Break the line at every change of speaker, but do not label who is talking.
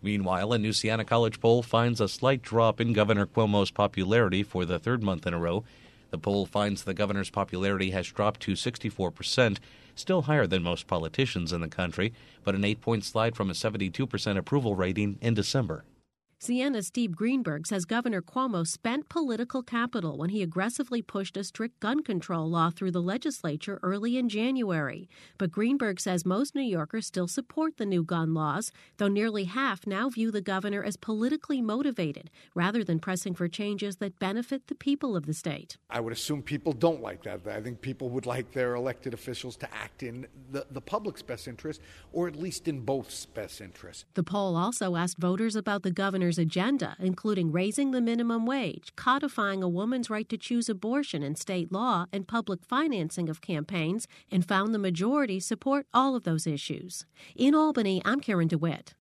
Meanwhile, a new Siena College poll finds a slight drop in Governor Cuomo's popularity for the third month in a row. The poll finds the governor's popularity has dropped to 64%, still higher than most politicians in the country, but an 8-point slide from a 72% approval rating in December.
Siena's Steve Greenberg says Governor Cuomo spent political capital when he aggressively pushed a strict gun control law through the legislature early in January. But Greenberg says most New Yorkers still support the new gun laws, though nearly half now view the governor as politically motivated rather than pressing for changes that benefit the people of the state.
I would assume people don't like that. I think people would like their elected officials to act in the public's best interest, or at least in both's best interest.
The poll also asked voters about the governor's agenda, including raising the minimum wage, codifying a woman's right to choose abortion in state law, and public financing of campaigns, and found the majority support all of those issues. In Albany, I'm Karen DeWitt.